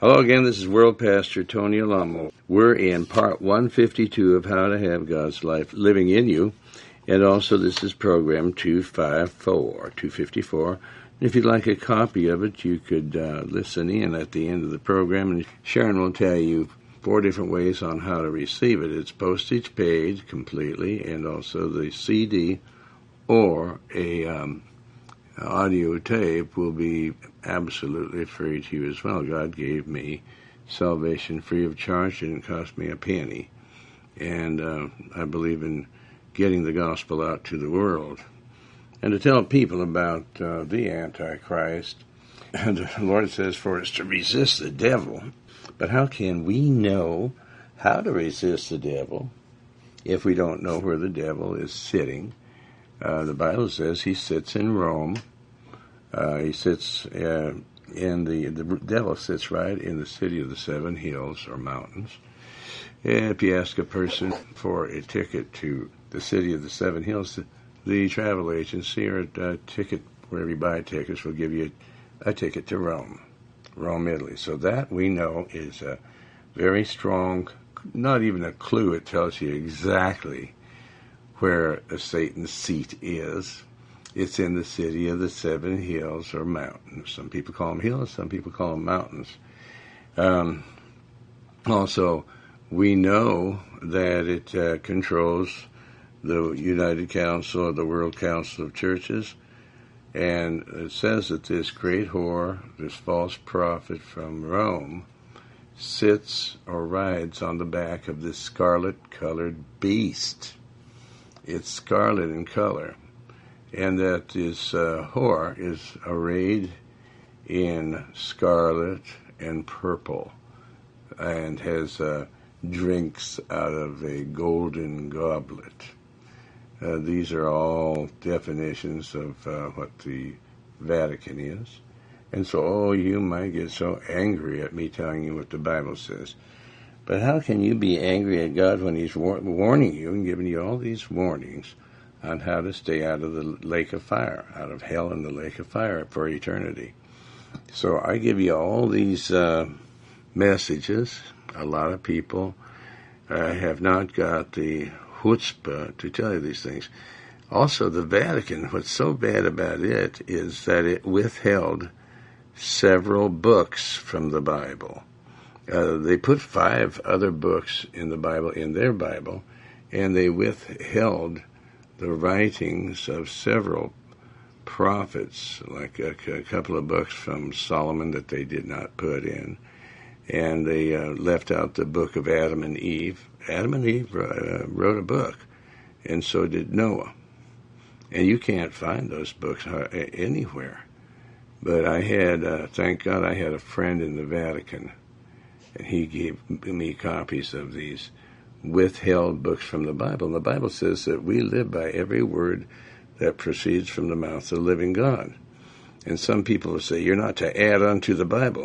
Hello again, this is World Pastor Tony Alamo. We're in part 152 of How to Have God's Life Living in You, and also this is program 254. If you'd like a copy of it, you could listen in at the end of the program, and Sharon will tell you 4 different ways on how to receive it. It's postage paid completely, and also the CD or a audio tape will be absolutely free to you as well. God gave me salvation free of charge. It didn't cost me a penny. And I believe in getting the gospel out to the world. And to tell people about the Antichrist, the Lord says for us to resist the devil. But how can we know how to resist the devil if we don't know where the devil is sitting? The Bible says he sits in Rome. He sits the devil sits right in the city of the 7 hills or mountains. If you ask a person for a ticket to the city of the 7 hills, the travel agency or a ticket, wherever you buy tickets, will give you a ticket to Rome, Italy. So that we know is a very strong, not even a clue. It tells you exactly where Satan's seat is. It's in the city of the 7 hills or mountains. Some people call them hills, some people call them mountains. Also, we know that it controls the United Council or the World Council of Churches. And it says that this great whore, this false prophet from Rome, sits or rides on the back of this scarlet-colored beast. It's scarlet in color. And that this whore is arrayed in scarlet and purple and has drinks out of a golden goblet. These are all definitions of what the Vatican is. And so, you might get so angry at me telling you what the Bible says. But how can you be angry at God when He's warning you and giving you all these warnings on how to stay out of the lake of fire, out of hell and the lake of fire for eternity? So I give you all these messages. A lot of people have not got the chutzpah to tell you these things. Also, the Vatican, what's so bad about it is that it withheld several books from the Bible. They put 5 other books in the Bible, in their Bible, and they withheld the writings of several prophets, like a couple of books from Solomon that they did not put in. And they left out the book of Adam and Eve. Adam and Eve wrote a book, and so did Noah. And you can't find those books anywhere. But I had, thank God, I had a friend in the Vatican, and he gave me copies of these withheld books from the Bible. And the Bible says that we live by every word that proceeds from the mouth of the living God. And some people will say, you're not to add on to the Bible.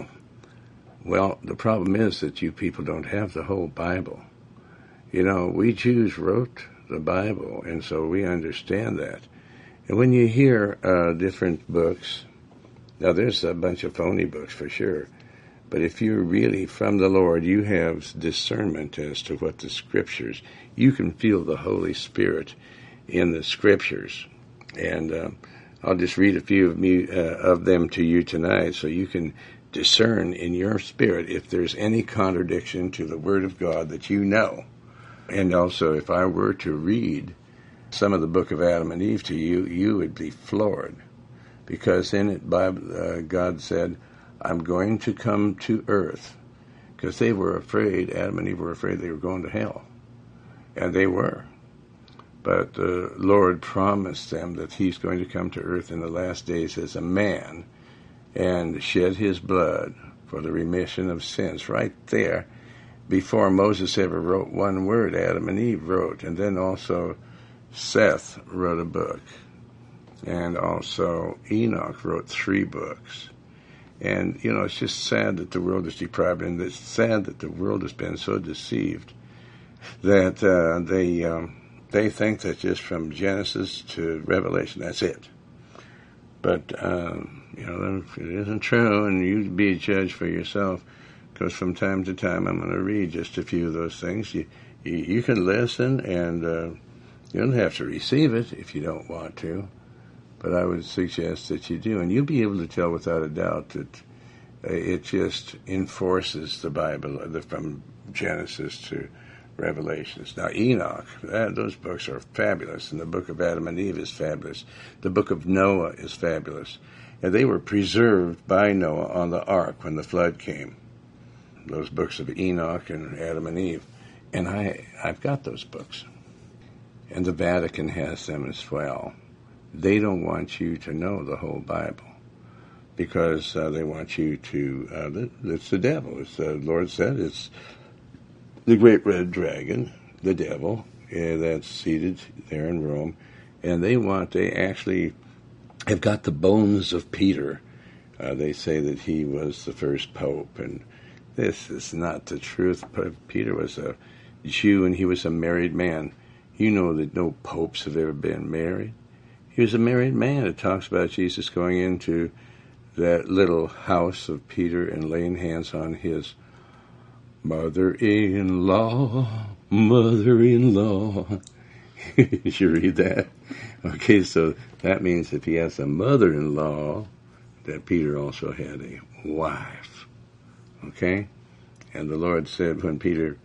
Well, the problem is that you people don't have the whole Bible. You know, we Jews wrote the Bible, and so we understand that. And when you hear different books, now there's a bunch of phony books for sure, but if you're really from the Lord, you have discernment as to what the Scriptures, you can feel the Holy Spirit in the Scriptures. And I'll just read a few of them to you tonight so you can discern in your spirit if there's any contradiction to the Word of God that you know. And also, if I were to read some of the book of Adam and Eve to you, you would be floored. Because in it, God said, I'm going to come to earth. Because they were afraid, Adam and Eve were afraid they were going to hell. And they were. But the Lord promised them that He's going to come to earth in the last days as a man and shed His blood for the remission of sins. Right there, before Moses ever wrote one word, Adam and Eve wrote. And then also Seth wrote a book. And also Enoch wrote 3 books. And, you know, it's just sad that the world is deprived, and it's sad that the world has been so deceived that they think that just from Genesis to Revelation, that's it. But, you know, if it isn't true, and you be a judge for yourself, because from time to time I'm going to read just a few of those things. You can listen, and you don't have to receive it if you don't want to, but I would suggest that you do, and you'll be able to tell without a doubt that it just enforces the Bible from Genesis to Revelations. Now, Enoch, those books are fabulous, and the book of Adam and Eve is fabulous. The book of Noah is fabulous. And they were preserved by Noah on the ark when the flood came. Those books of Enoch and Adam and Eve. And I've got those books. And the Vatican has them as well. They don't want you to know the whole Bible because they want you to, it's the devil. As the Lord said, it's the great red dragon, the devil, that's seated there in Rome. And they actually have got the bones of Peter. They say that he was the first pope, and this is not the truth. Peter was a Jew, and he was a married man. You know that no popes have ever been married. He was a married man. It talks about Jesus going into that little house of Peter and laying hands on his mother-in-law. Did you read that? Okay, so that means if he has a mother-in-law, that Peter also had a wife. Okay? And the Lord said when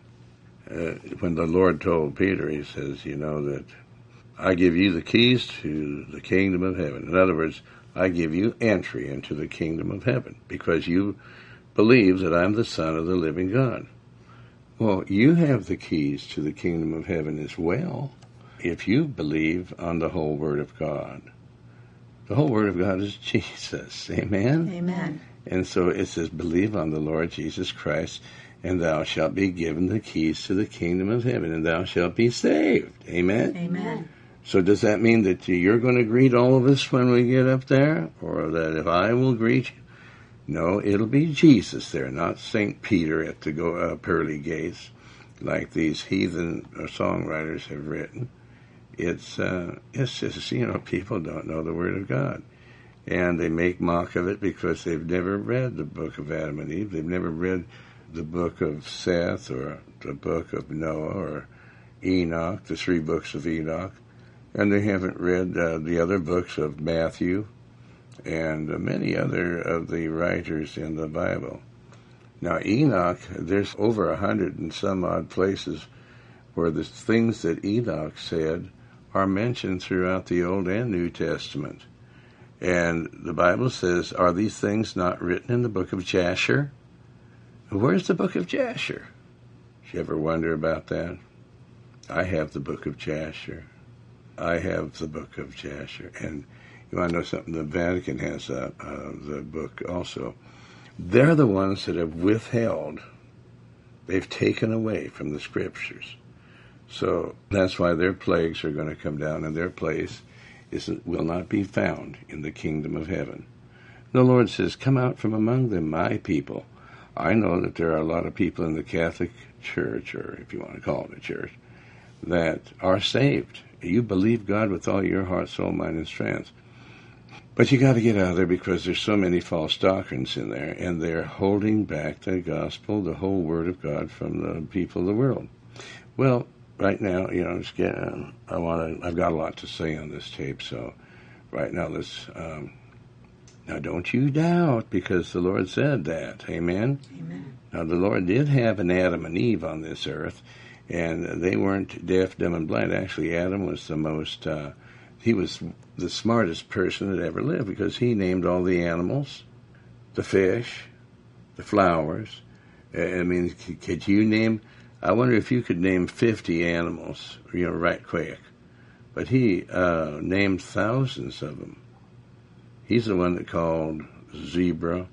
the Lord told Peter, he says, you know, that I give you the keys to the kingdom of heaven. In other words, I give you entry into the kingdom of heaven because you believe that I'm the Son of the living God. Well, you have the keys to the kingdom of heaven as well if you believe on the whole Word of God. The whole Word of God is Jesus. Amen? Amen. And so it says, believe on the Lord Jesus Christ, and thou shalt be given the keys to the kingdom of heaven, and thou shalt be saved. Amen? Amen. So does that mean that you're going to greet all of us when we get up there? Or that if I will greet you? No, it'll be Jesus there, not St. Peter at the pearly gates, like these heathen songwriters have written. It's just, you know, people don't know the Word of God. And they make mock of it because they've never read the book of Adam and Eve. They've never read the book of Seth or the book of Noah or Enoch, the 3 books of Enoch. And they haven't read the other books of Matthew and many other of the writers in the Bible. Now, Enoch, there's over 100 and some odd places where the things that Enoch said are mentioned throughout the Old and New Testament. And the Bible says, are these things not written in the book of Jasher? Where's the book of Jasher? Did you ever wonder about that? I have the book of Jasher. I have the book of Jasher. And you want to know something? The Vatican has the book also. They're the ones that have withheld. They've taken away from the Scriptures. So that's why their plagues are going to come down, and their place will not be found in the kingdom of heaven. The Lord says, come out from among them, my people. I know that there are a lot of people in the Catholic Church, or if you want to call it a church, that are saved. You believe God with all your heart, soul, mind, and strength. But you got to get out of there because there's so many false doctrines in there, and they're holding back the gospel, the whole Word of God, from the people of the world. Well, right now, you know, I've got a lot to say on this tape, so right now now don't you doubt, because the Lord said that. Amen? Amen. Now, the Lord did have an Adam and Eve on this earth, and they weren't deaf, dumb, and blind. Actually, Adam was he was the smartest person that ever lived, because he named all the animals, the fish, the flowers. I mean, could you name... I wonder if you could name 50 animals, you know, right quick. But he named thousands of them. He's the one that called zebra,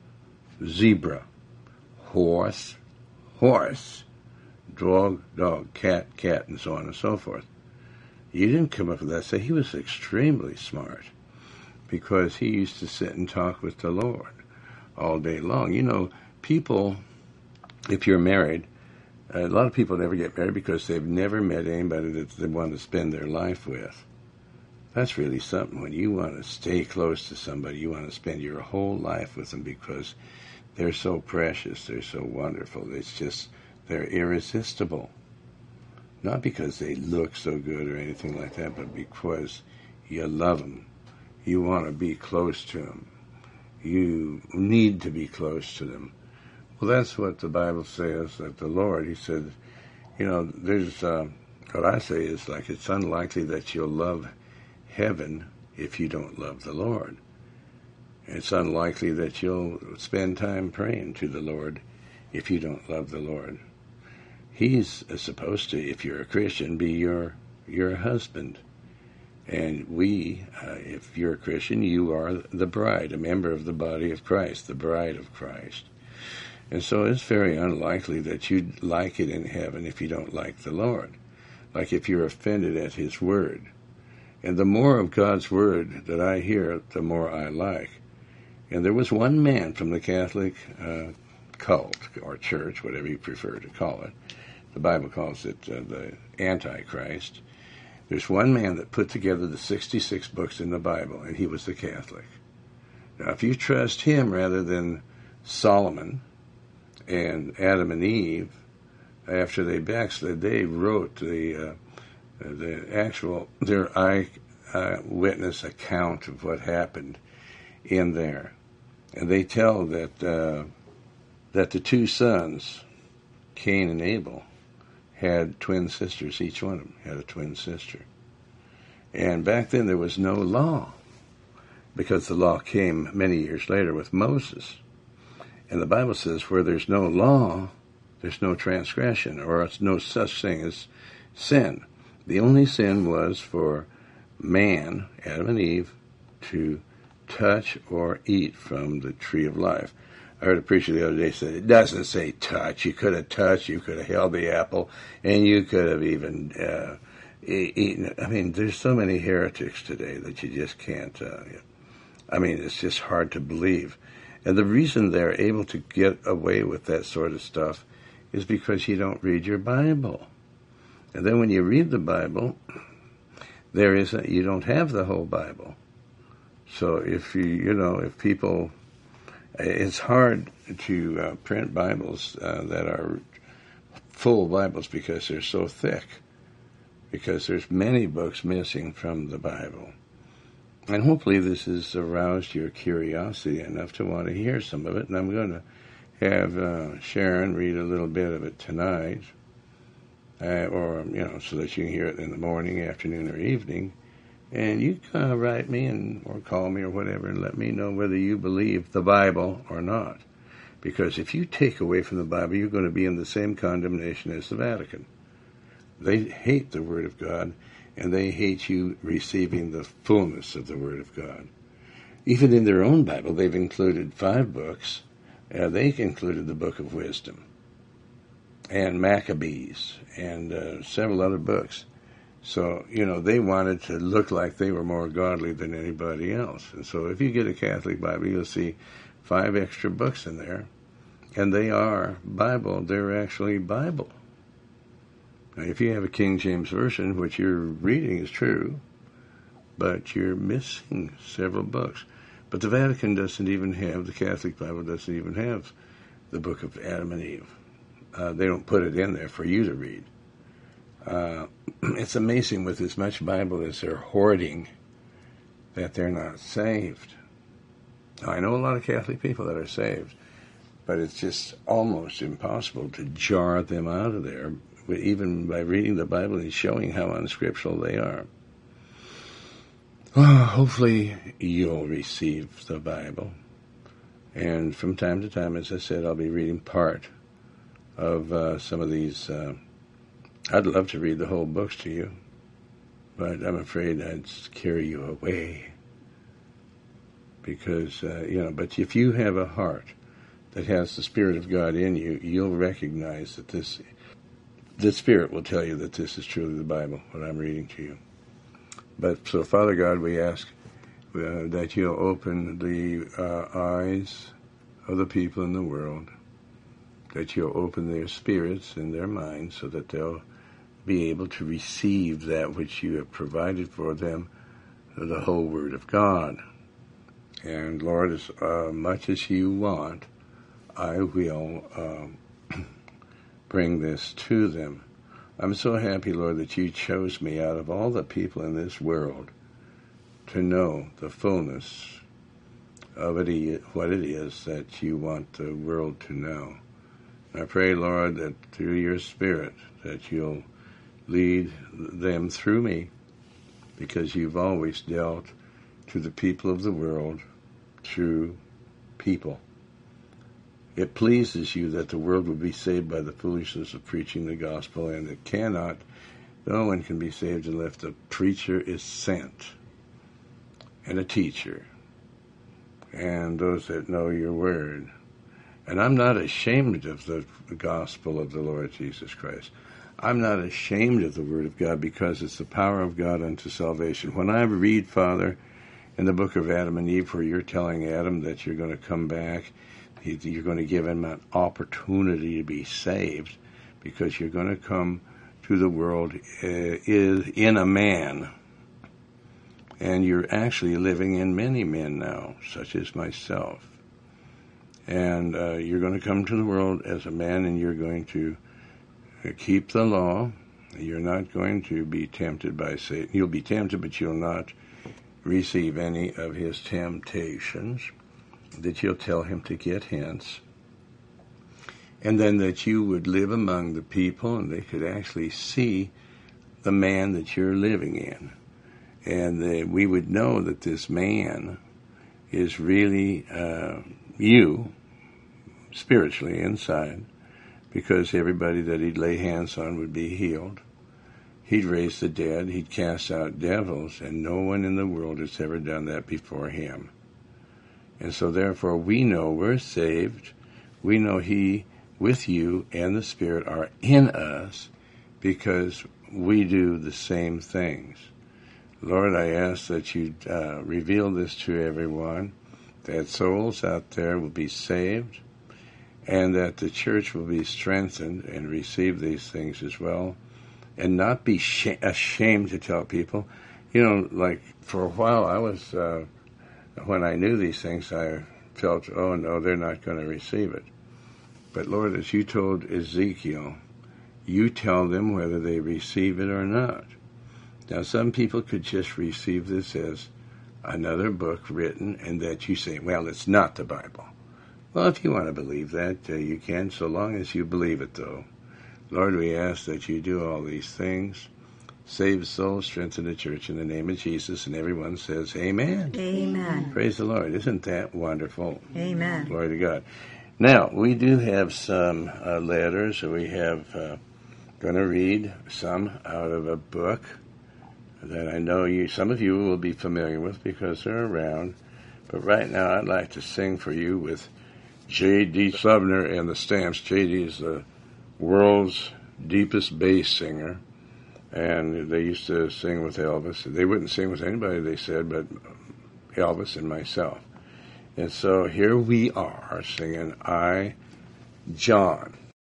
horse, dog, cat, and so on and so forth. You didn't come up with that. So he was extremely smart because he used to sit and talk with the Lord all day long. You know, people, if you're married, a lot of people never get married because they've never met anybody that they want to spend their life with. That's really something. When you want to stay close to somebody, you want to spend your whole life with them because They're so precious. They're so wonderful. They're irresistible. Not because they look so good or anything like that, but because you love them. You want to be close to them. You need to be close to them. Well, that's what the Bible says, that the Lord, he said, there's, what I say is like, it's unlikely that you'll love heaven if you don't love the Lord. It's unlikely that you'll spend time praying to the Lord if you don't love the Lord. He's supposed to, if you're a Christian, be your husband. And if you're a Christian, you are the bride, a member of the body of Christ, the bride of Christ. And so it's very unlikely that you'd like it in heaven if you don't like the Lord. Like if you're offended at his word. And the more of God's word that I hear, the more I like. And there was one man from the Catholic cult, or church, whatever you prefer to call it. The Bible calls it the Antichrist. There's one man that put together the 66 books in the Bible, and he was the Catholic. Now, if you trust him rather than Solomon and Adam and Eve, after they backslid, they wrote their eyewitness account of what happened in there. And they tell that the two sons, Cain and Abel, had twin sisters. Each one of them had a twin sister. And back then there was no law, because the law came many years later with Moses. And the Bible says where there's no law, there's no transgression, or it's no such thing as sin. The only sin was for man, Adam and Eve, to touch or eat from the tree of life. I heard a preacher the other day say, it doesn't say touch. You could have touched, you could have held the apple, and you could have even eaten it. I mean, there's so many heretics today that you just can't, it's just hard to believe. And the reason they're able to get away with that sort of stuff is because you don't read your Bible. And then when you read the Bible, you don't have the whole Bible. So if if people, it's hard to print Bibles that are full Bibles because they're so thick, because there's many books missing from the Bible. And hopefully this has aroused your curiosity enough to want to hear some of it. And I'm going to have Sharon read a little bit of it tonight, so that you can hear it in the morning, afternoon, or evening. And you can write me or call me or whatever and let me know whether you believe the Bible or not. Because if you take away from the Bible, you're going to be in the same condemnation as the Vatican. They hate the Word of God, and they hate you receiving the fullness of the Word of God. Even in their own Bible, they've included 5 books. They included the Book of Wisdom and Maccabees and several other books. So, they wanted to look like they were more godly than anybody else. And so if you get a Catholic Bible, you'll see 5 extra books in there. And they are Bible. They're actually Bible. Now, if you have a King James Version, what you're reading is true, but you're missing several books. But the Vatican doesn't even have, the Catholic Bible doesn't even have the book of Adam and Eve. They don't put it in there for you to read. It's amazing with as much Bible as they're hoarding that they're not saved. Now, I know a lot of Catholic people that are saved, but it's just almost impossible to jar them out of there, even by reading the Bible and showing how unscriptural they are. Hopefully you'll receive the Bible. And from time to time, as I said, I'll be reading part of some of these. I'd love to read the whole books to you, but I'm afraid I'd carry you away. Because, but if you have a heart that has the Spirit of God in you, you'll recognize that the Spirit will tell you that this is truly the Bible, what I'm reading to you. But so, Father God, we ask that you'll open the eyes of the people in the world, that you'll open their spirits and their minds so that they'll be able to receive that which you have provided for them, the whole Word of God. And Lord, as much as you want, I will bring this to them. I'm so happy, Lord, that you chose me out of all the people in this world to know the fullness of it, what it is that you want the world to know. I pray, Lord, that through your Spirit that you'll lead them through me, because you've always dealt to the people of the world through people. It pleases you that the world will be saved by the foolishness of preaching the gospel, and it cannot, no one can be saved unless the preacher is sent, and a teacher, and those that know your word. And I'm not ashamed of the gospel of the Lord Jesus Christ. I'm not ashamed of the word of God, because it's the power of God unto salvation. When I read, Father, in the book of Adam and Eve, where you're telling Adam that you're going to come back, you're going to give him an opportunity to be saved, because you're going to come to the world in a man. And you're actually living in many men now, such as myself. And you're going to come to the world as a man, and you're going to keep the law. You're not going to be tempted by Satan. You'll be tempted, but you'll not receive any of his temptations, that you'll tell him to get hence. And then that you would live among the people, and they could actually see the man that you're living in. And we would know that this man is really you, spiritually inside, because everybody that he'd lay hands on would be healed. He'd raise the dead, he'd cast out devils, and no one in the world has ever done that before him. And so therefore we know we're saved. We know he, with you, and the Spirit are in us, because we do the same things. Lord, I ask that you reveal this to everyone, that souls out there will be saved, and that the church will be strengthened and receive these things as well, and not be ashamed to tell people. You know, like for a while I was, when I knew these things, I felt, oh no, they're not going to receive it. But Lord, as you told Ezekiel, you tell them whether they receive it or not. Now, some people could just receive this as another book written, and that you say, well, it's not the Bible. Well, if you want to believe that, you can, so long as you believe it, though. Lord, we ask that you do all these things. Save souls, strengthen the church in the name of Jesus, and everyone says, amen. Amen. Praise the Lord. Isn't that wonderful? Amen. Glory to God. Now, we do have some letters. We have going to read some out of a book that I know some of you will be familiar with because they're around. But right now I'd like to sing for you with J.D. Sumner and the Stamps. J.D. is the world's deepest bass singer, and they used to sing with Elvis. They wouldn't sing with anybody, they said, but Elvis and myself. And so here we are singing I, John.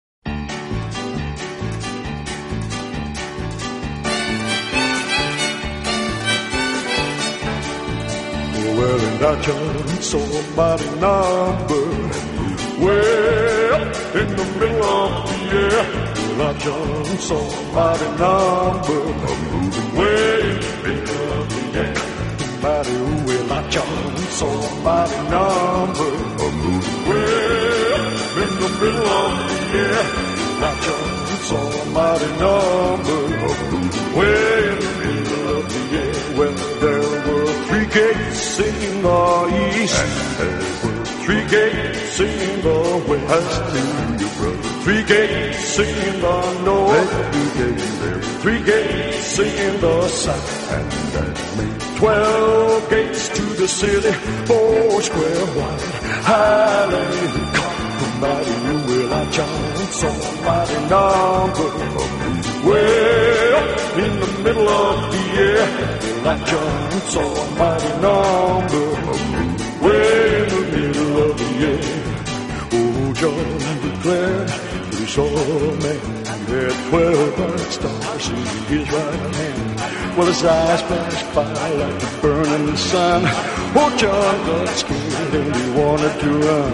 Well, and I just saw a mighty number way up in the middle of the air. Well, I just saw a mighty number way in the middle of the air. Mighty well, I just saw a mighty number way up in the middle of the air. I just saw a mighty number way in the middle of the air. Well, there were 3 gates singing the east, and there were 3 gates singing the west. 3 gates singing the north, 3 gates singing the south, and that made 12 gates to the city, 4 square wide. Hallelujah, mighty will I John, so mighty number, way up in the middle of the air. Like John saw a mighty number, way in the middle of the year. Oh, John declared that he saw a man who had 12 bright stars in his right hand. Well, his eyes flashed by like the burning sun. Oh, John got scared and he wanted to run.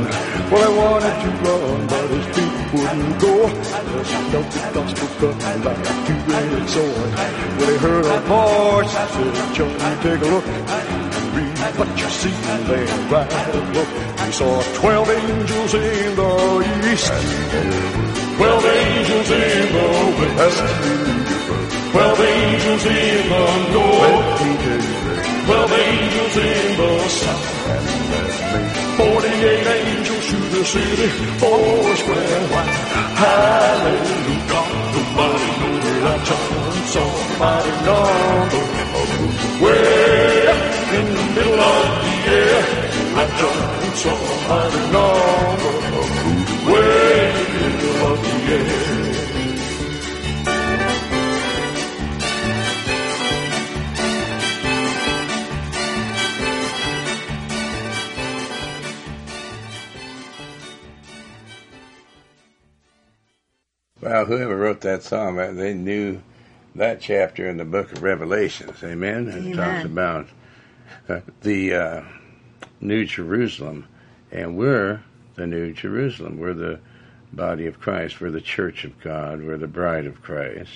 Well, they wanted to run, but his people wouldn't go. As he felt the gospel coming like a two-edged sword. Well, they heard a voice that said, Johnny, take a look. Read what you see there, right look. He saw 12 angels in the east, 12 angels in the west, 12 angels in the north, 12 angels in the south, 48 angels to the city, 4 square white. Hallelujah, nobody knows that John, somebody number. Way up in the middle of the air, that John, somebody number. Way in the middle of the air. Well, whoever wrote that psalm, they knew that chapter in the book of Revelations. Amen? It talks about the New Jerusalem. And we're the New Jerusalem. We're the body of Christ. We're the church of God. We're the bride of Christ.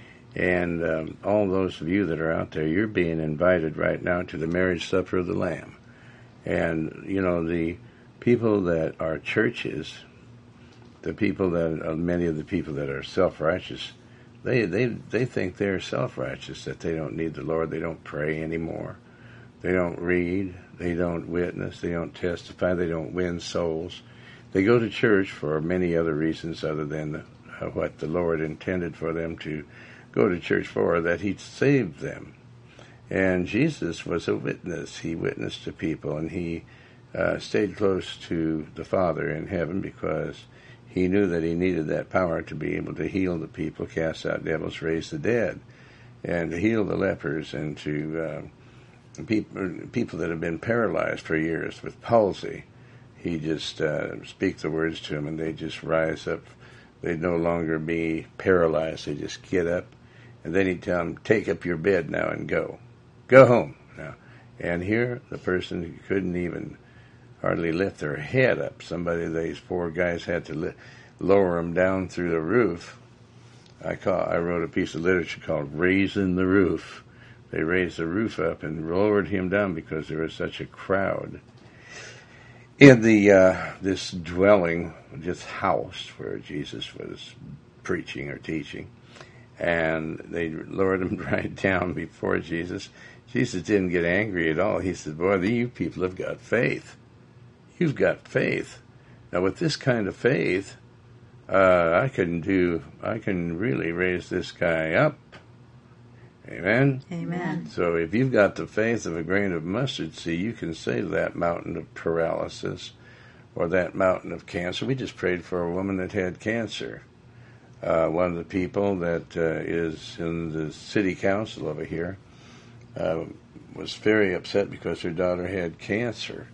And all those of you that are out there, you're being invited right now to the marriage supper of the Lamb. And, you know, the people that are churches, the people that many of the people that are self-righteous, they think they're self-righteous, that they don't need the Lord. They don't pray anymore. They don't read. They don't witness. They don't testify. They don't win souls. They go to church for many other reasons other than what the Lord intended for them to go to church for, that He saved them. And Jesus was a witness. He witnessed to people, and He stayed close to the Father in heaven because He knew that He needed that power to be able to heal the people, cast out devils, raise the dead, and to heal the lepers, and to people that have been paralyzed for years with palsy. He just speak the words to them, and they just rise up. They'd no longer be paralyzed. They just get up, and then He'd tell them, take up your bed now and go. Go home now. And here, the person couldn't even hardly lift their head up. These poor guys had to lower them down through the roof. I wrote a piece of literature called Raising the Roof. They raised the roof up and lowered him down because there was such a crowd in this dwelling, this house where Jesus was preaching or teaching. And they lowered him right down before Jesus. Jesus didn't get angry at all. He said, boy, you people have got faith. You've got faith. Now, with this kind of faith, I can really raise this guy up. Amen? Amen. So if you've got the faith of a grain of mustard seed, you can say to that mountain of paralysis or that mountain of cancer. We just prayed for a woman that had cancer. One of the people that is in the city council over here was very upset because her daughter had cancer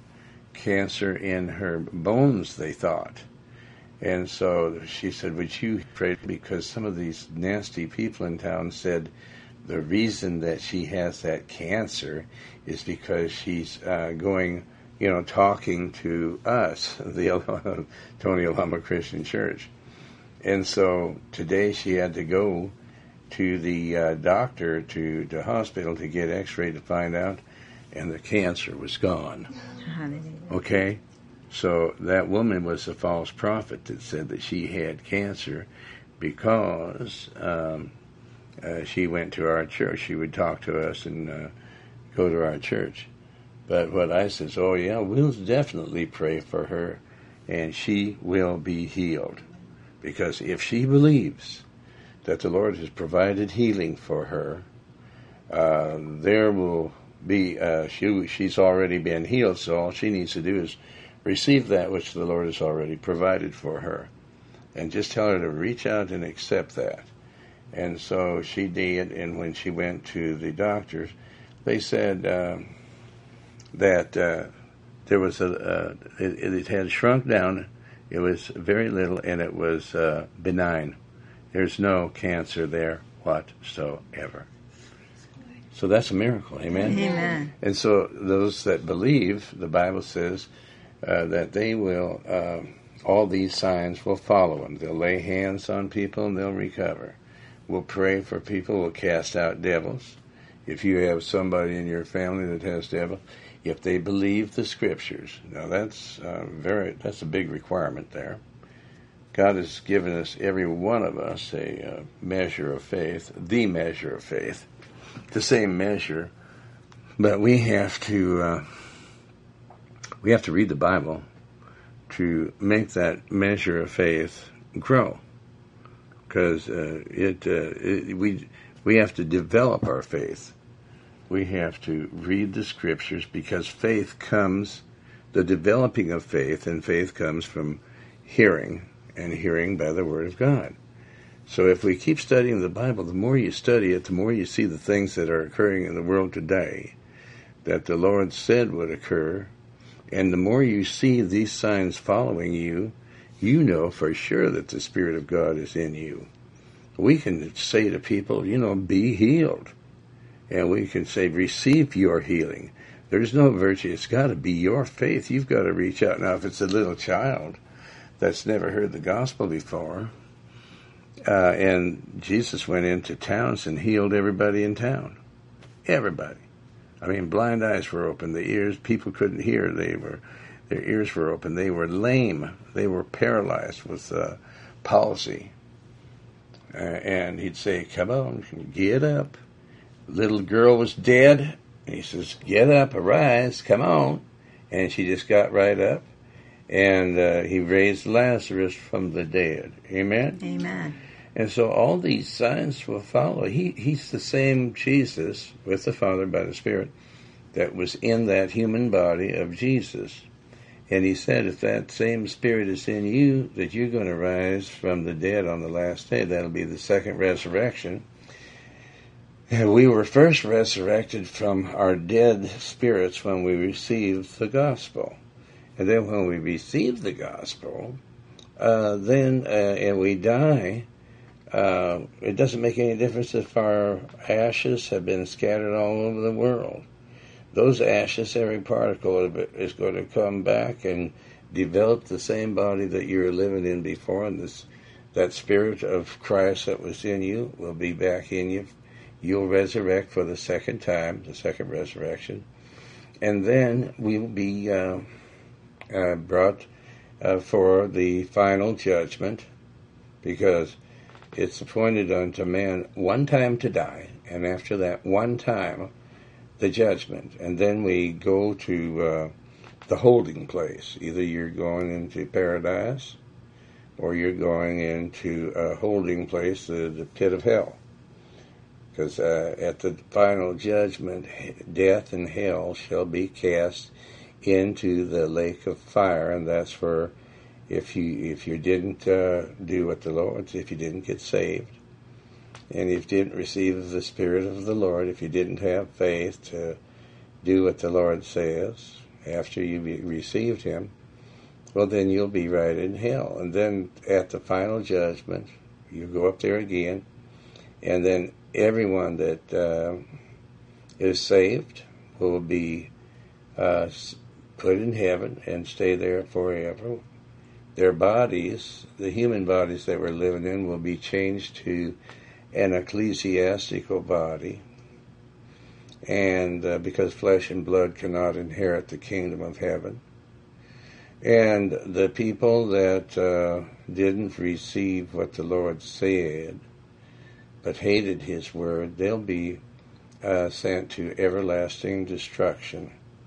in her bones, they thought. And so she said, would you pray? Because some of these nasty people in town said the reason that she has that cancer is because she's going, talking to us, the Tony Alamo Christian Church. And so today she had to go to the doctor, to the hospital, to get x-ray to find out, and the cancer was gone. Okay? So that woman was a false prophet that said that she had cancer because she went to our church. She would talk to us and go to our church. But what I said is, oh yeah, we'll definitely pray for her, and she will be healed. Because if she believes that the Lord has provided healing for her, there will be, she's already been healed, so all she needs to do is receive that which the Lord has already provided for her. And just tell her to reach out and accept that. And so she did, and when she went to the doctors, they said that there was it had shrunk down. It was very little, and it was benign. There's no cancer there whatsoever. So that's a miracle, amen? Amen. And so those that believe, the Bible says, that they will, all these signs will follow them. They'll lay hands on people and they'll recover. We'll pray for people. We'll cast out devils. If you have somebody in your family that has devils, if they believe the Scriptures, now that's a big requirement there. God has given us, every one of us, a measure of faith, the measure of faith, the same measure, but we have to read the Bible to make that measure of faith grow, because we have to develop our faith. We have to read the Scriptures, because faith comes, the developing of faith, and faith comes from hearing, and hearing by the Word of God. So if we keep studying the Bible, the more you study it, the more you see the things that are occurring in the world today that the Lord said would occur, and the more you see these signs following you, you know for sure that the Spirit of God is in you. We can say to people, be healed. And we can say, receive your healing. There's no virtue. It's got to be your faith. You've got to reach out. Now, if it's a little child that's never heard the gospel before, and Jesus went into towns and healed everybody in town. Everybody. I mean, blind eyes were open. The ears, people couldn't hear. Their ears were open. They were lame. They were paralyzed with palsy. And he'd say, come on, get up. Little girl was dead. And he says, get up, arise, come on. And she just got right up. And he raised Lazarus from the dead. Amen? Amen. And so all these signs will follow. He's the same Jesus with the Father by the Spirit that was in that human body of Jesus. And he said, if that same Spirit is in you, that you're going to rise from the dead on the last day. That'll be the second resurrection. And we were first resurrected from our dead spirits when we received the gospel. And then when we receive the gospel, and we die, it doesn't make any difference if our ashes have been scattered all over the world. Those ashes, every particle of it is going to come back and develop the same body that you were living in before, and that Spirit of Christ that was in you will be back in you. You'll resurrect for the second time, the second resurrection, and then we will be brought for the final judgment, because it's appointed unto man one time to die, and after that one time, the judgment. And then we go to the holding place. Either you're going into paradise, or you're going into a holding place, the pit of hell. Because at the final judgment, death and hell shall be cast into the lake of fire, and that's where, if you didn't do what the Lord, if you didn't get saved, and if you didn't receive the Spirit of the Lord, if you didn't have faith to do what the Lord says after you received Him, well, then you'll be right in hell. And then at the final judgment, you go up there again, and then everyone that is saved will be put in heaven and stay there forever. Their bodies, the human bodies that we're living in, will be changed to an ecclesiastical body, and because flesh and blood cannot inherit the kingdom of heaven. And the people that didn't receive what the Lord said, but hated His word, they'll be sent to everlasting destruction.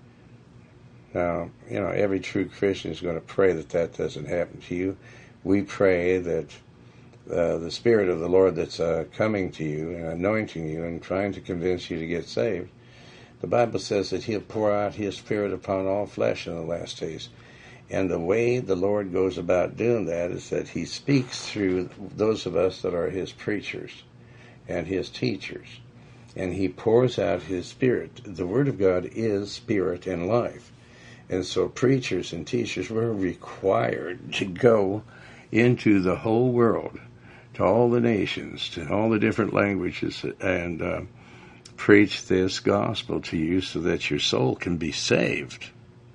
Now, every true Christian is going to pray that doesn't happen to you. We pray that the Spirit of the Lord that's coming to you and anointing you and trying to convince you to get saved, the Bible says that He'll pour out His Spirit upon all flesh in the last days. And the way the Lord goes about doing that is that He speaks through those of us that are His preachers and His teachers. And He pours out His Spirit. The Word of God is Spirit and life. And so preachers and teachers were required to go into the whole world, to all the nations, to all the different languages, and preach this gospel to you so that your soul can be saved.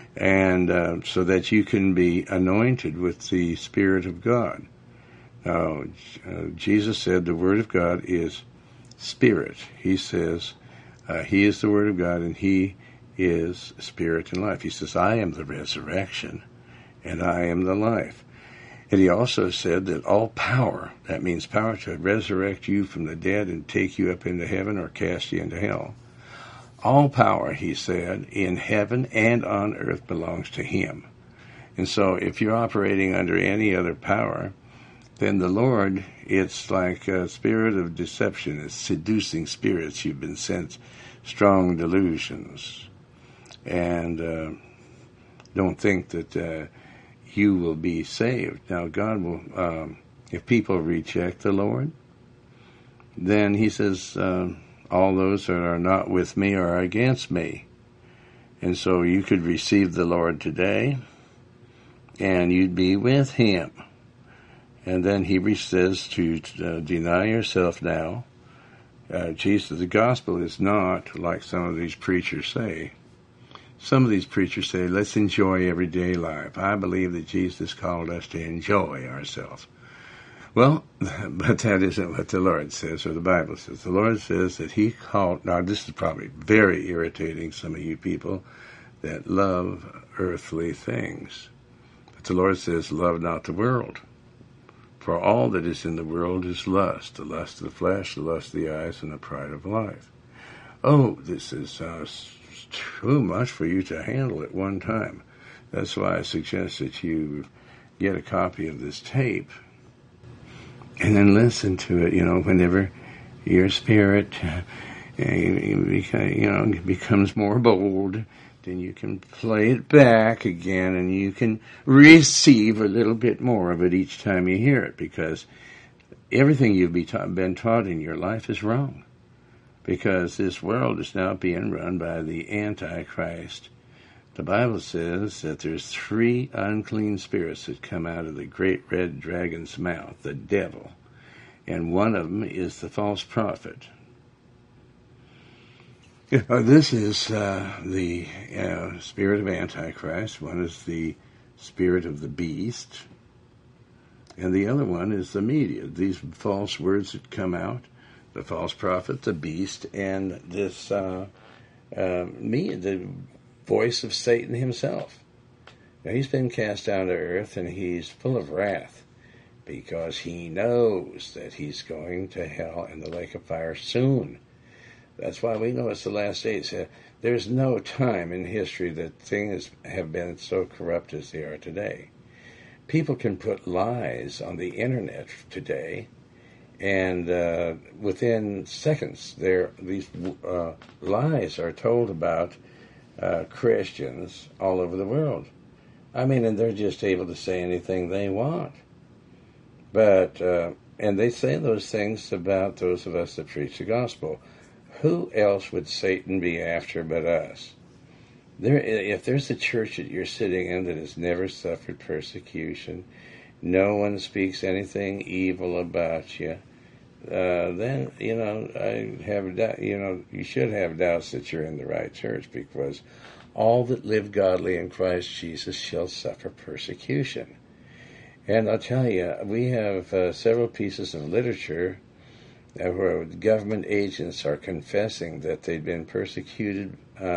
and so that you can be anointed with the Spirit of God. Now, Jesus said the Word of God is Spirit. He says He is the Word of God, and He is Spirit and life. He says, I am the resurrection, and I am the life. And He also said that all power, that means power to resurrect you from the dead and take you up into heaven or cast you into hell, all power, He said, in heaven and on earth belongs to Him. And so if you're operating under any other power, then the Lord, it's like a spirit of deception. It's seducing spirits. You've been sent strong delusions. And don't think that you will be saved. Now, God will, if people reject the Lord, then He says, all those that are not with me are against me. And so you could receive the Lord today, and you'd be with Him. And then Hebrews says to deny yourself now. Jesus, the gospel is not like some of these preachers say. Some of these preachers say, let's enjoy everyday life. I believe that Jesus called us to enjoy ourselves. Well, but that isn't what the Lord says, or the Bible says. The Lord says that He called, now this is probably very irritating, some of you people that love earthly things. But the Lord says, love not the world. For all that is in the world is lust, the lust of the flesh, the lust of the eyes, and the pride of life. Oh, this is too much for you to handle at one time. That's why I suggest that you get a copy of this tape and then listen to it, whenever your spirit becomes more bold. Then you can play it back again, and you can receive a little bit more of it each time you hear it, because everything you've been taught in your life is wrong, because this world is now being run by the Antichrist. The Bible says that there's 3 unclean spirits that come out of the great red dragon's mouth, the devil, and one of them is the false prophet. This is the spirit of Antichrist. One is the spirit of the beast, and the other one is the media. These false words that come out, the false prophet, the beast, and this the voice of Satan himself. Now, he's been cast down to earth, and he's full of wrath, because he knows that he's going to hell and the lake of fire soon. That's why we know it's the last days. There's no time in history that things have been so corrupt as they are today. People can put lies on the internet today, and within seconds, these lies are told about Christians all over the world. I mean, and they're just able to say anything they want. But and they say those things about those of us that preach the gospel. Who else would Satan be after but us? If there's a church that you're sitting in that has never suffered persecution, no one speaks anything evil about you, then I have you should have doubts that you're in the right church, because all that live godly in Christ Jesus shall suffer persecution. And I'll tell you, we have several pieces of literature where government agents are confessing that they've been persecuted,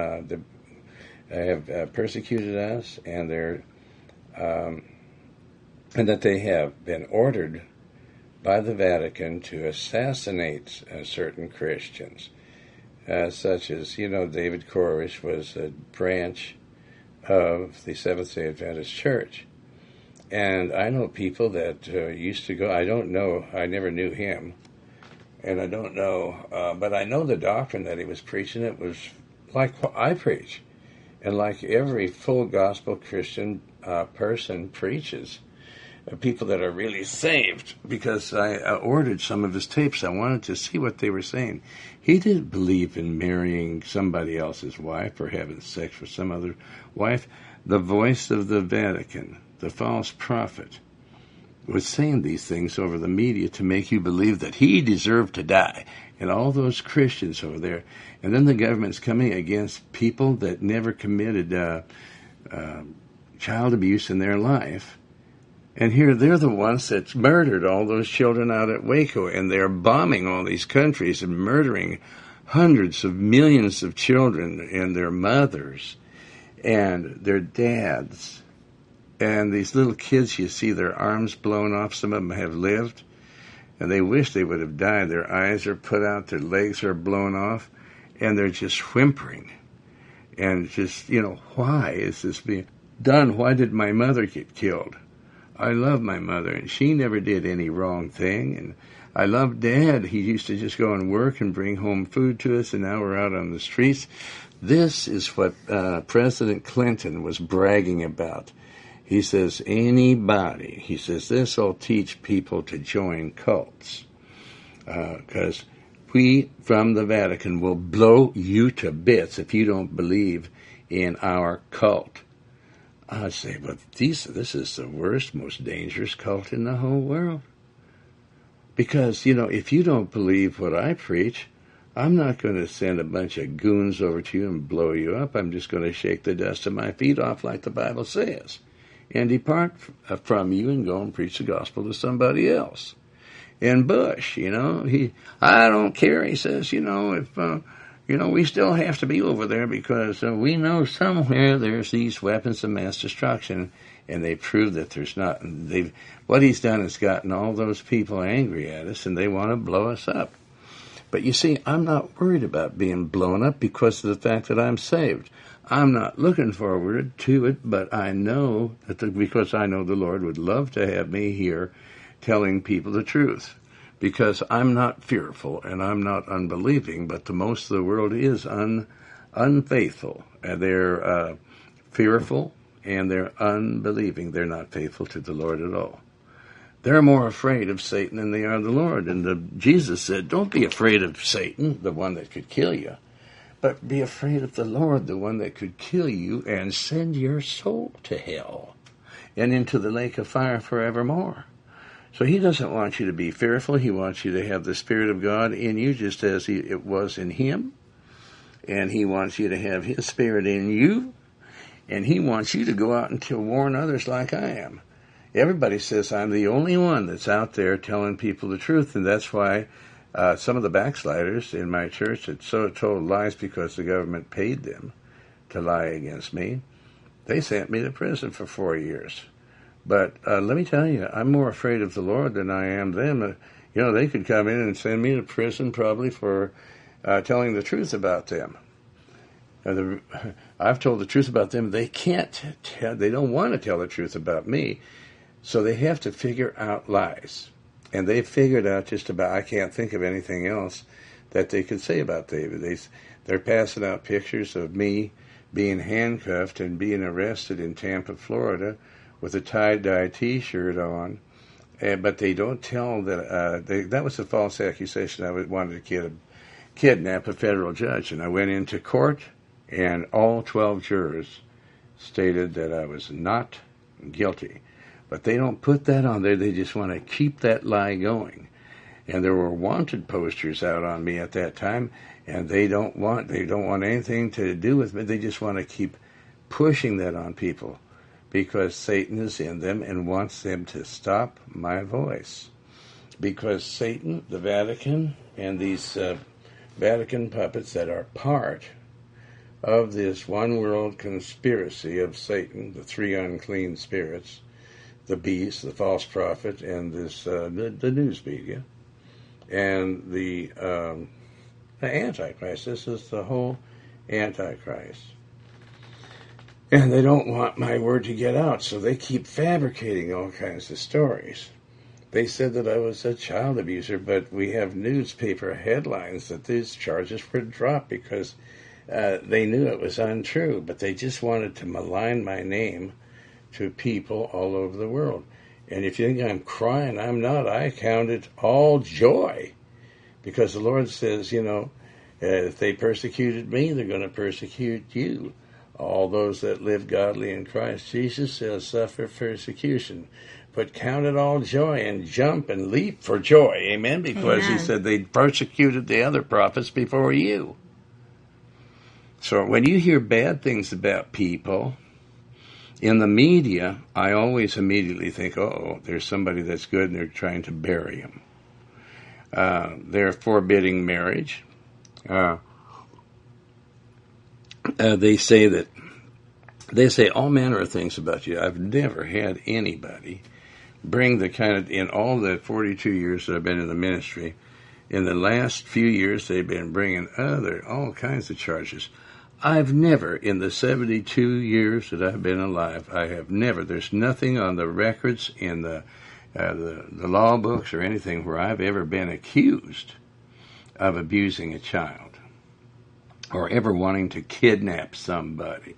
have persecuted us, and and that they have been ordered by the Vatican to assassinate certain Christians, such as David Koresh was a branch of the Seventh-day Adventist Church, and I know people that used to go. I don't know. I never knew him. And I don't know, but I know the doctrine that he was preaching. It was like what I preach, and like every full gospel Christian person preaches. People that are really saved, because I ordered some of his tapes. I wanted to see what they were saying. He didn't believe in marrying somebody else's wife or having sex with some other wife. The voice of the Vatican, the false prophet, was saying these things over the media to make you believe that he deserved to die, and all those Christians over there. And then the government's coming against people that never committed child abuse in their life. And here they're the ones that murdered all those children out at Waco, and they're bombing all these countries and murdering hundreds of millions of children and their mothers and their dads. And these little kids, you see their arms blown off. Some of them have lived, and they wish they would have died. Their eyes are put out, their legs are blown off, and they're just whimpering. And just, why is this being done? Why did my mother get killed? I love my mother, and she never did any wrong thing. And I love Dad. He used to just go and work and bring home food to us, and now we're out on the streets. This is what President Clinton was bragging about. He says, he says, this will teach people to join cults. Because we from the Vatican will blow you to bits if you don't believe in our cult. I say, but this is the worst, most dangerous cult in the whole world. Because, if you don't believe what I preach, I'm not going to send a bunch of goons over to you and blow you up. I'm just going to shake the dust of my feet off like the Bible says and depart from you and go and preach the gospel to somebody else. And Bush, I don't care. He says, if, we still have to be over there because we know somewhere there's these weapons of mass destruction, and they prove that there's not. What he's done is gotten all those people angry at us, and they want to blow us up. But you see, I'm not worried about being blown up because of the fact that I'm saved. I'm not looking forward to it, but I know because I know the Lord would love to have me here telling people the truth. Because I'm not fearful and I'm not unbelieving, but the most of the world is unfaithful. And they're fearful and they're unbelieving. They're not faithful to the Lord at all. They're more afraid of Satan than they are the Lord. And Jesus said, don't be afraid of Satan, the one that could kill you, but be afraid of the Lord, the one that could kill you and send your soul to hell and into the lake of fire forevermore. So he doesn't want you to be fearful. He wants you to have the Spirit of God in you just as it was in him. And he wants you to have his Spirit in you. And he wants you to go out and to warn others like I am. Everybody says I'm the only one that's out there telling people the truth. And that's why some of the backsliders in my church that so told lies because the government paid them to lie against me, they sent me to prison for 4 years. But let me tell you, I'm more afraid of the Lord than I am them. They could come in and send me to prison probably for telling the truth about them. I've told the truth about them. They can't tell. They don't want to tell the truth about me, so they have to figure out lies. And they figured out just about. I can't think of anything else that they could say about David. They're passing out pictures of me being handcuffed and being arrested in Tampa, Florida, with a tie-dye T-shirt on, but they don't tell that that was a false accusation. I wanted to kidnap a federal judge, and I went into court, and all 12 jurors stated that I was not guilty. But they don't put that on there. They just want to keep that lie going. And there were wanted posters out on me at that time, and they don't want anything to do with me. They just want to keep pushing that on people, because Satan is in them and wants them to stop my voice. Because Satan, the Vatican, and these Vatican puppets that are part of this one world conspiracy of Satan, the three unclean spirits, the beast, the false prophet, and this the news media, and the Antichrist. This is the whole Antichrist. And they don't want my word to get out, so they keep fabricating all kinds of stories. They said that I was a child abuser, but we have newspaper headlines that these charges were dropped because they knew it was untrue, but they just wanted to malign my name to people all over the world. And if you think I'm crying, I'm not. I count it all joy, because the Lord says, if they persecuted me, they're going to persecute you. All those that live godly in Christ Jesus shall suffer persecution. But count it all joy and jump and leap for joy. Amen? Because He said they persecuted the other prophets before you. So when you hear bad things about people, In the media, I always immediately think, oh, there's somebody that's good and they're trying to bury him. They're forbidding marriage. They say all manner of things about you. I've never had anybody bring the kind of, in all the 42 years that I've been in the ministry, in the last few years they've been bringing all kinds of charges. I've never, in the 72 years that I've been alive, there's nothing on the records in the law books or anything where I've ever been accused of abusing a child or ever wanting to kidnap somebody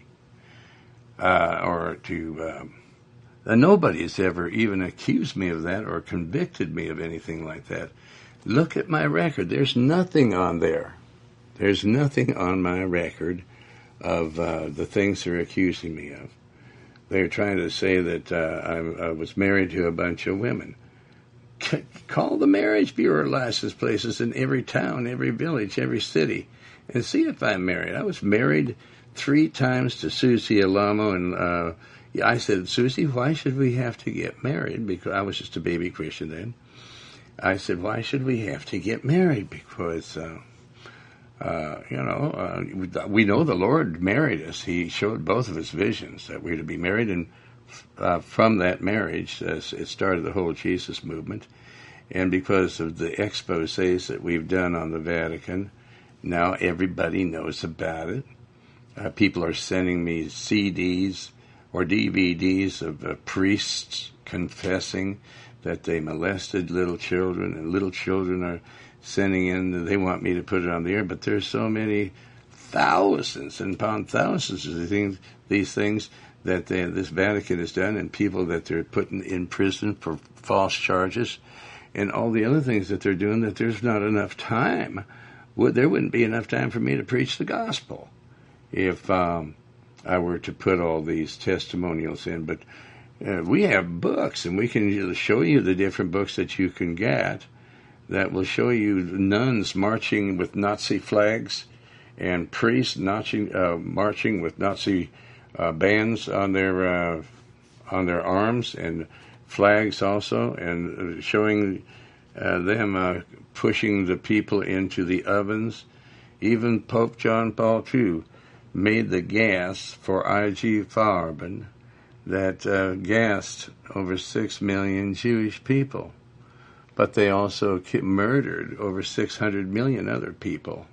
or to... nobody has ever even accused me of that or convicted me of anything like that. Look at my record. There's nothing on there. There's nothing on my record of the things they're accusing me of. They're trying to say that I was married to a bunch of women. Call the marriage bureau license places in every town, every village, every city, and see if I'm married. I was married 3 times to Susie Alamo, and I said, Susie, why should we have to get married? Because I was just a baby Christian then. I said, why should we have to get married? Because... we know the Lord married us. He showed both of his visions that we're to be married, and from that marriage, it started the whole Jesus movement. And because of the exposés that we've done on the Vatican, now everybody knows about it. People are sending me CDs or DVDs of priests confessing that they molested little children, and little children are sending in, they want me to put it on the air, but there's so many thousands and upon thousands of these things that this Vatican has done, and people that they're putting in prison for false charges, and all the other things that they're doing, that there's not enough time. There wouldn't be enough time for me to preach the gospel if I were to put all these testimonials in. But we have books, and we can show you the different books that you can get that will show you nuns marching with Nazi flags and priests marching with Nazi bands on their arms and flags also, and showing them pushing the people into the ovens. Even Pope John Paul II made the gas for IG Farben that gassed over 6 million Jewish people. But they also murdered over 600 million other people.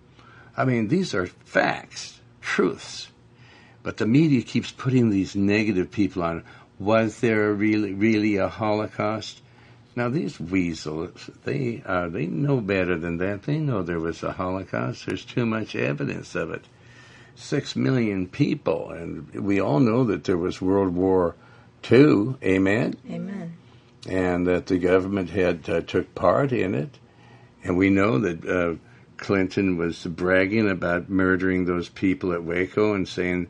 I mean, these are facts, truths. But the media keeps putting these negative people on. Was there really a Holocaust? Now, these weasels, they know better than that. They know there was a Holocaust. There's too much evidence of it. 6 million people. And we all know that there was World War II. Amen? Amen. And that the government had took part in it. And we know that Clinton was bragging about murdering those people at Waco and saying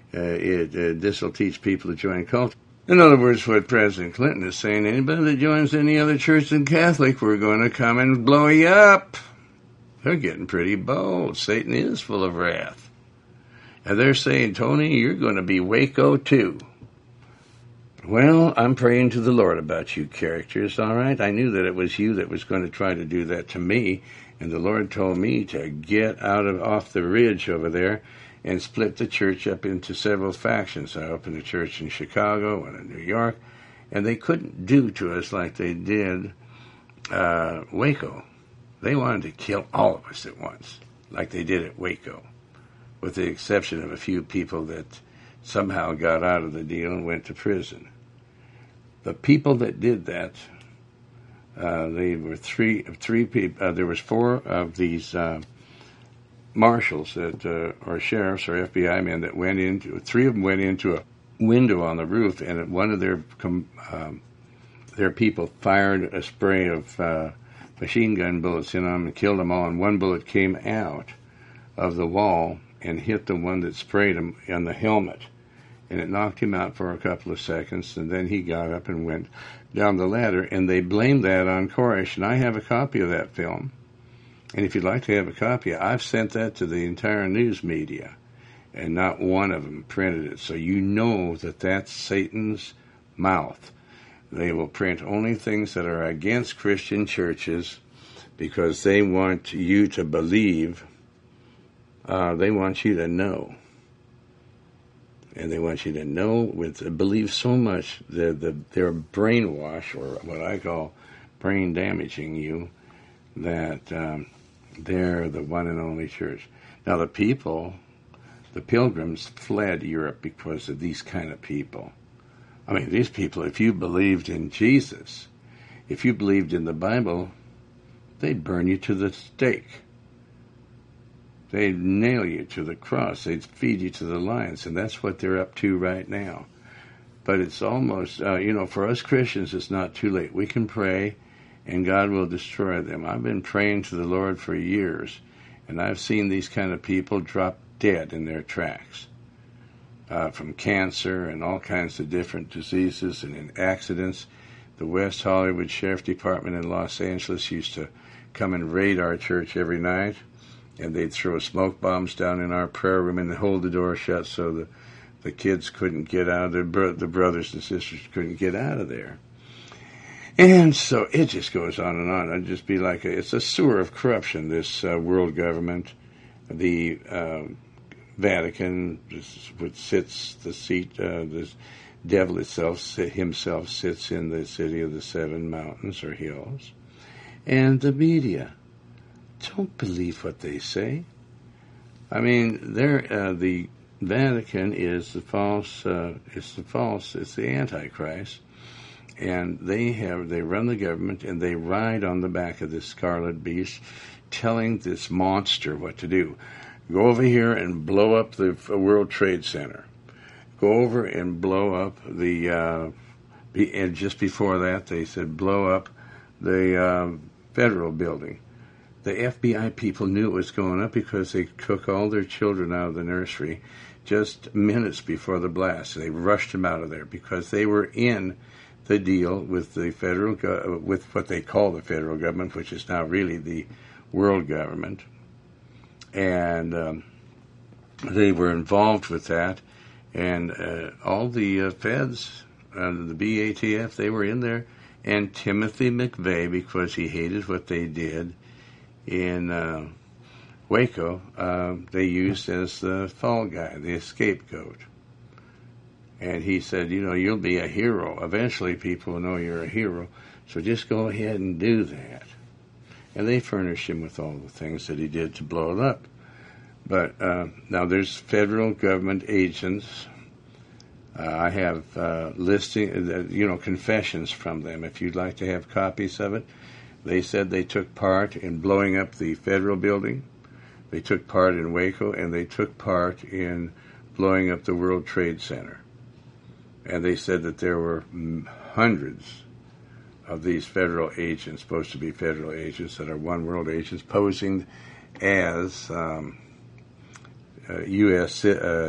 this will teach people to join cults. In other words, what President Clinton is saying, anybody that joins any other church than Catholic, we're going to come and blow you up. They're getting pretty bold. Satan is full of wrath. And they're saying, Tony, you're going to be Waco too. Well, I'm praying to the Lord about you characters, all right? I knew that it was you that was going to try to do that to me, and the Lord told me to get off the ridge over there and split the church up into several factions. I opened a church in Chicago and in New York, and they couldn't do to us like they did Waco. They wanted to kill all of us at once, like they did at Waco, with the exception of a few people that somehow got out of the deal and went to prison. The people that did that, they were three people. There was 4 of these marshals that, or sheriffs or FBI men that went into. 3 of them went into a window on the roof, and one of their people fired a spray of machine gun bullets in them and killed them all. And one bullet came out of the wall and hit the one that sprayed him on the helmet. And it knocked him out for a couple of seconds, and then he got up and went down the ladder, and they blamed that on Koresh, and I have a copy of that film. And if you'd like to have a copy, I've sent that to the entire news media. and not one of them printed it. So you know that that's Satan's mouth. They will print only things that are against Christian churches because they want you to believe. They want you to know. And they want you to know, believe so much that they're brainwashed, or what I call brain damaging you, that they're the one and only church. Now the pilgrims fled Europe because of these kind of people. I mean, these people, if you believed in Jesus, if you believed in the Bible, they'd burn you to the stake. They'd nail you to the cross. They'd feed you to the lions, and that's what they're up to right now. But it's almost, for us Christians, it's not too late. We can pray, and God will destroy them. I've been praying to the Lord for years, and I've seen these kind of people drop dead in their tracks from cancer and all kinds of different diseases and in accidents. The West Hollywood Sheriff Department in Los Angeles used to come and raid our church every night, and they'd throw smoke bombs down in our prayer room and hold the door shut so the kids couldn't get out, the brothers and sisters couldn't get out of there. And so it just goes on and on. I'd just be like, it's a sewer of corruption, this world government. The Vatican, which sits the seat, the devil himself sits in the city of the seven mountains or hills. And the media. Don't believe what they say. I mean, the Vatican is the false. It's the Antichrist, and they run the government, and they ride on the back of this scarlet beast, telling this monster what to do. Go over here and blow up the World Trade Center. Go over and blow up and just before that, they said blow up the federal building. The FBI people knew it was going up because they took all their children out of the nursery just minutes before the blast. They rushed them out of there because they were in the deal with the with what they call the federal government, which is now really the world government. And they were involved with that. And all the feds, the BATF, they were in there. And Timothy McVeigh, because he hated what they did in Waco, they used as the fall guy, the scapegoat. And he said, you'll be a hero. Eventually people will know you're a hero, so just go ahead and do that. And they furnished him with all the things that he did to blow it up. But now there's federal government agents. I have confessions from them. If you'd like to have copies of it, they said they took part in blowing up the federal building. They took part in Waco, and they took part in blowing up the World Trade Center. And they said that there were hundreds of these federal agents, supposed to be federal agents that are one world agents, posing as U.S.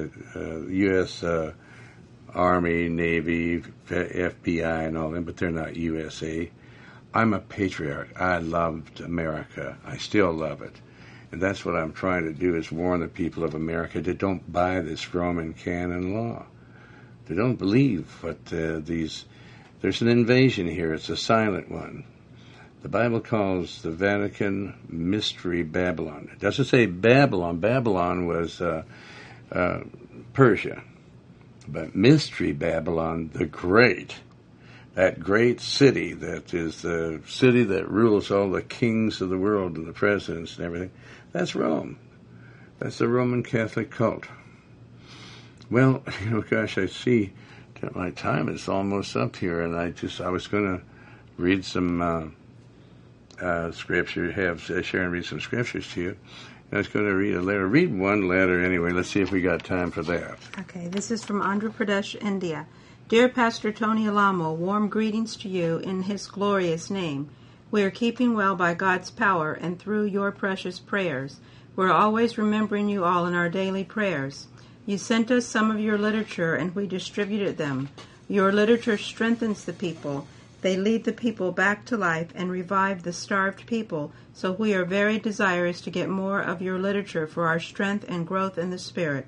Army, Navy, FBI, and all them, but they're not USA. I'm a patriarch. I loved America. I still love it. And that's what I'm trying to do, is warn the people of America that don't buy this Roman canon law. They don't believe what there's an invasion here. It's a silent one. The Bible calls the Vatican Mystery Babylon. It doesn't say Babylon. Babylon was Persia. But Mystery Babylon, the Great, that great city that is the city that rules all the kings of the world and the presidents and everything, that's Rome. That's the Roman Catholic cult. Well, gosh, I see that my time is almost up here, and I was going to read some scripture, Sharon read some scriptures to you. I was going to read a letter. Read one letter anyway. Let's see if we got time for that. Okay, this is from Andhra Pradesh, India. Dear Pastor Tony Alamo, warm greetings to you in his glorious name. We are keeping well by God's power and through your precious prayers. We're always remembering you all in our daily prayers. You sent us some of your literature and we distributed them. Your literature strengthens the people. They lead the people back to life and revive the starved people, so we are very desirous to get more of your literature for our strength and growth in the Spirit.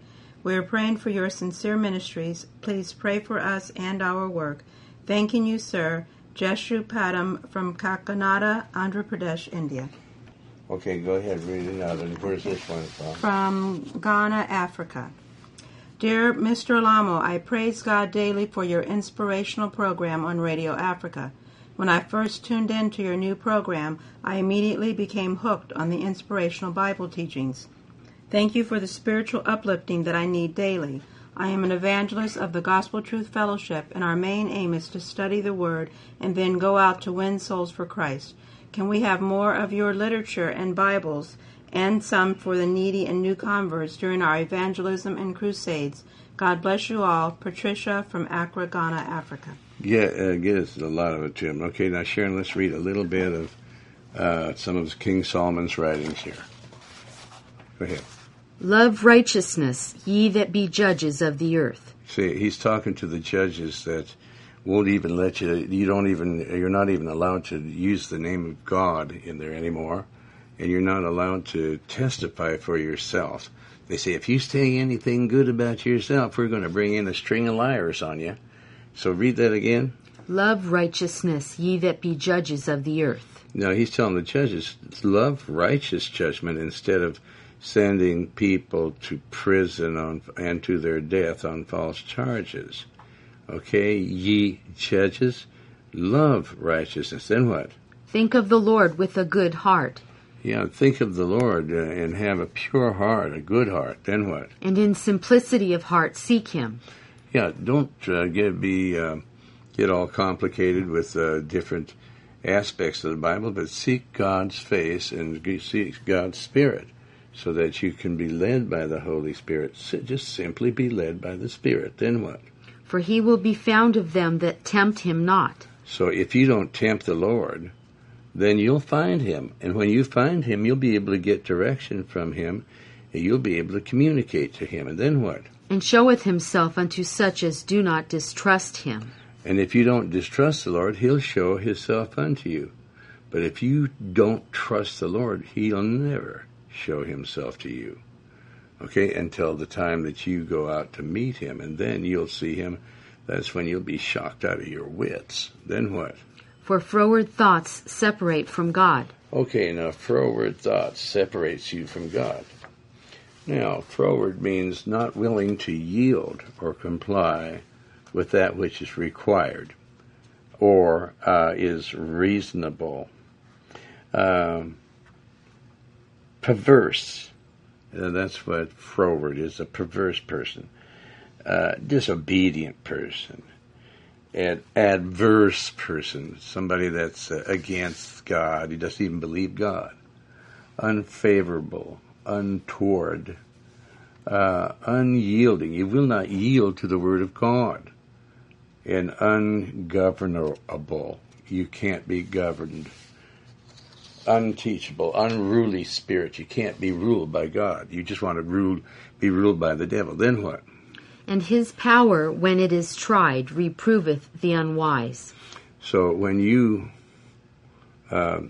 We are praying for your sincere ministries. Please pray for us and our work. Thanking you, sir. Jeshu Padam from Kakinada, Andhra Pradesh, India. Okay, go ahead, read it out. And where's this one from? From Ghana, Africa. Dear Mr. Alamo, I praise God daily for your inspirational program on Radio Africa. When I first tuned in to your new program, I immediately became hooked on the inspirational Bible teachings. Thank you for the spiritual uplifting that I need daily. I am an evangelist of the Gospel Truth Fellowship, and our main aim is to study the Word and then go out to win souls for Christ. Can we have more of your literature and Bibles, and some for the needy and new converts during our evangelism and crusades? God bless you all. Patricia from Accra, Ghana, Africa. Yeah, get us a lot of it, Jim. Okay, now Sharon, let's read a little bit of some of King Solomon's writings here. Go ahead. Love righteousness, ye that be judges of the earth. See, he's talking to the judges that won't even let you, you're not even allowed to use the name of God in there anymore, and you're not allowed to testify for yourself. They say, if you say anything good about yourself, we're going to bring in a string of liars on you. So read that again. Love righteousness, ye that be judges of the earth. Now, he's telling the judges, love righteous judgment instead of sending people to prison and to their death on false charges. Okay, ye judges, love righteousness. Then what? Think of the Lord with a good heart. Yeah, think of the Lord and have a pure heart, a good heart. Then what? And in simplicity of heart seek him. Yeah, don't get all complicated with different aspects of the Bible, but seek God's face and seek God's Spirit, so that you can be led by the Holy Spirit. Just simply be led by the Spirit. Then what? For he will be found of them that tempt him not. So if you don't tempt the Lord, then you'll find him. And when you find him, you'll be able to get direction from him, and you'll be able to communicate to him. And then what? And showeth himself unto such as do not distrust him. And if you don't distrust the Lord, he'll show himself unto you. But if you don't trust the Lord, he'll never show himself to you, okay, until the time that you go out to meet him, and then you'll see him. That's when you'll be shocked out of your wits. Then what? For froward thoughts separate from God. Okay, now froward thoughts separates you from God. Now, froward means not willing to yield or comply with that which is required or is reasonable. Perverse. That's what froward is, a perverse person. Disobedient person. An adverse person. Somebody that's against God. He doesn't even believe God. Unfavorable. Untoward. Unyielding. You will not yield to the Word of God. And ungovernable. You can't be governed. Unteachable, unruly spirit. You can't be ruled by God. You just want to be ruled by the devil. Then what? And his power, when it is tried, reproveth the unwise. So when you, the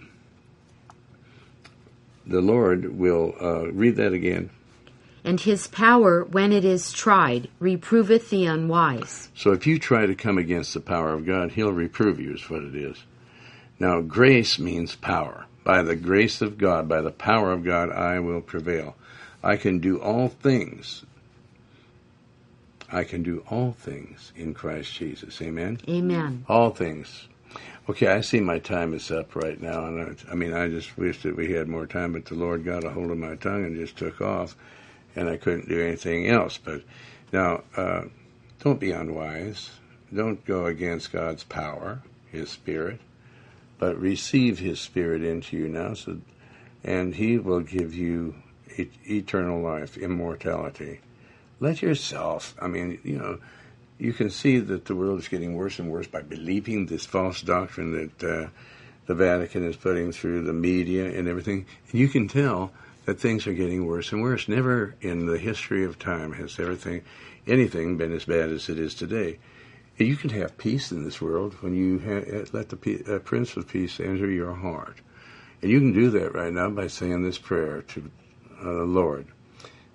Lord will, read that again. And his power, when it is tried, reproveth the unwise. So if you try to come against the power of God, he'll reprove you, is what it is. Now, grace means power. By the grace of God, by the power of God, I will prevail. I can do all things. I can do all things in Christ Jesus. Amen? Amen. All things. Okay, I see my time is up right now. And I just wish that we had more time, but the Lord got a hold of my tongue and just took off, and I couldn't do anything else. But now, don't be unwise. Don't go against God's power, his Spirit. But receive his Spirit into you now, and he will give you eternal life, immortality. Let yourself, you can see that the world is getting worse and worse by believing this false doctrine that the Vatican is putting through the media and everything. And you can tell that things are getting worse and worse. Never in the history of time has anything been as bad as it is today. You can have peace in this world when you let the Prince of Peace enter your heart. And you can do that right now by saying this prayer to the Lord.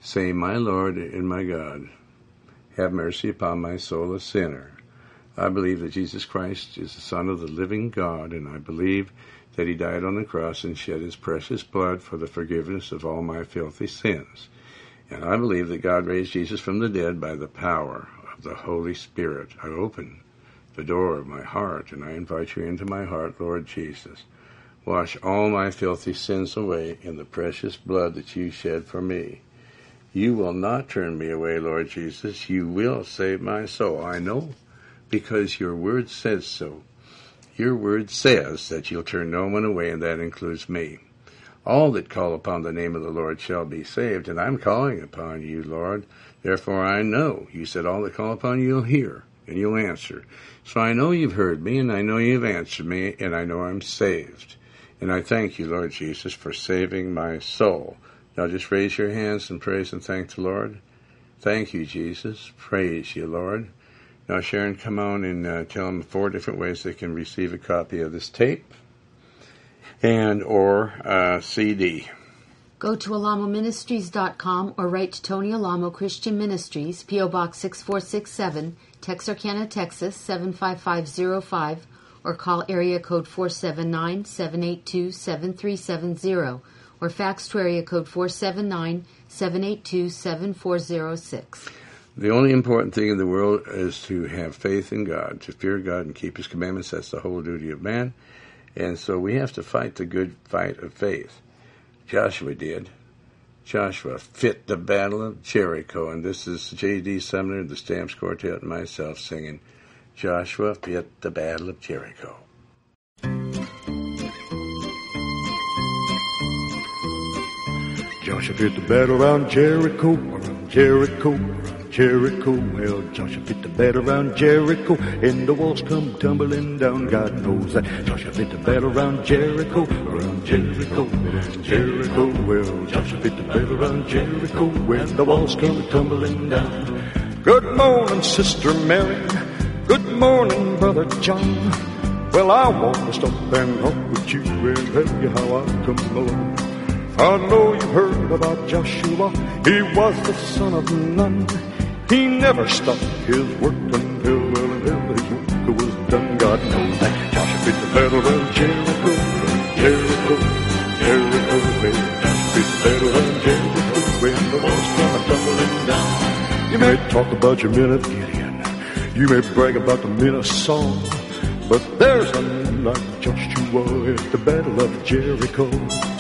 saying, My Lord and my God, have mercy upon my soul, a sinner. I believe that Jesus Christ is the Son of the living God, and I believe that he died on the cross and shed his precious blood for the forgiveness of all my filthy sins. And I believe that God raised Jesus from the dead by the power of the Holy Spirit. I open the door of my heart, and I invite you into my heart, Lord Jesus. Wash all my filthy sins away in the precious blood that you shed for me. You will not turn me away, Lord Jesus. You will save my soul. I know, because your word says so. Your word says that you'll turn no one away, and that includes me. All that call upon the name of the Lord shall be saved, and I'm calling upon you, Lord. Therefore I know. You said all that call upon you you'll hear, and you'll answer. So I know you've heard me, and I know you've answered me, and I know I'm saved. And I thank you, Lord Jesus, for saving my soul. Now just raise your hands and praise and thank the Lord. Thank you, Jesus. Praise you, Lord. Now, Sharon, come on and tell them 4 different ways they can receive a copy of this tape and or CD. Go to alamoministries.com or write to Tony Alamo Christian Ministries, P.O. Box 6467, Texarkana, Texas 75505, or call area code 479-782-7370, or fax to area code 479-782-7406. The only important thing in the world is to have faith in God, to fear God and keep his commandments. That's the whole duty of man. And so we have to fight the good fight of faith. Joshua did. Joshua fit the battle of Jericho. And this is J.D. Sumner, the Stamps Quartet, and myself singing, Joshua fit the battle of Jericho. Joshua fit the battle around Jericho, around Jericho, around Jericho. Well, Joshua fit the battle around Jericho, and the walls come tumbling down. God knows that. Joshua fit the battle around Jericho, around Jericho, around Jericho. Well, Joshua fit the battle around Jericho, and the walls come tumbling down. Good morning, Sister Mary. Good morning, Brother John. Well, I want to stop and talk with you and tell you how I come along. I know you've heard about Joshua. He was the son of Nun. He never stopped his work until his work was done. God knows that Joshua fit the battle around Jericho, Jericho, Jericho. Well, Joshua fit the battle around Jericho when the walls come tumbling down. You may talk about your men of Gideon. You may brag about the men of Saul. But there's none like Joshua at the battle of Jericho.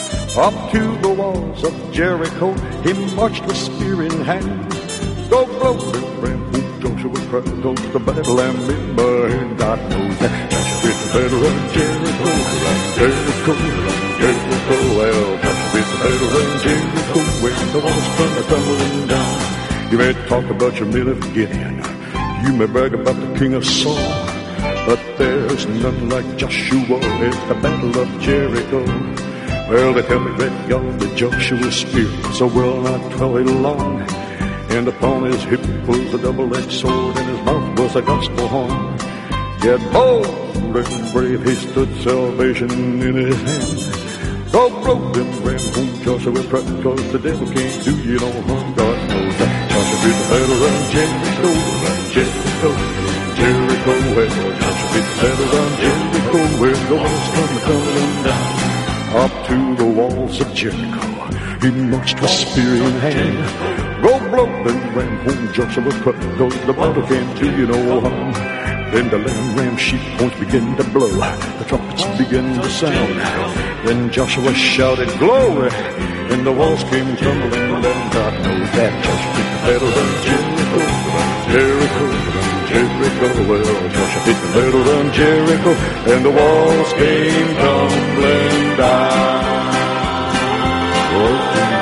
Up to the walls of Jericho, he marched with spear in hand. Go blow the ram, Joshua cried, goes the battle and remember, and God knows that Joshua fit the battle of Jericho, around Jericho, around Jericho. Well, Joshua fit the battle around Jericho, when the walls come tumbling down. You may talk about your men of Gideon, you may brag about the king of Saul, but there's none like Joshua at the battle of Jericho. Well, they tell me that yonder Joshua's spear was a well-nigh 12 long, and upon his hip was a double-edged sword, and his mouth was a gospel horn. Yet bold and brave he stood, salvation in his hand. God broke them ran home Joshua cried, 'cause the devil can't do you no harm. God knows that Joshua did the battle around Jericho, around Jericho, Jericho. Well, Joshua did the battle around Jericho, where the walls come tumbling down. Up to the walls of Jericho, he marched with spear in hand. Go blow them ram home Joshua cried, 'cause the battle can't do you no harm. Then the ram sheep horns begin to blow, the trumpets begin to sound. Then Joshua shouted glory, and the walls came tumbling down. God knows that Joshua did the battle of Jericho, Jericho, Jericho. Well, Joshua did the battle of Jericho, and the walls came tumbling down.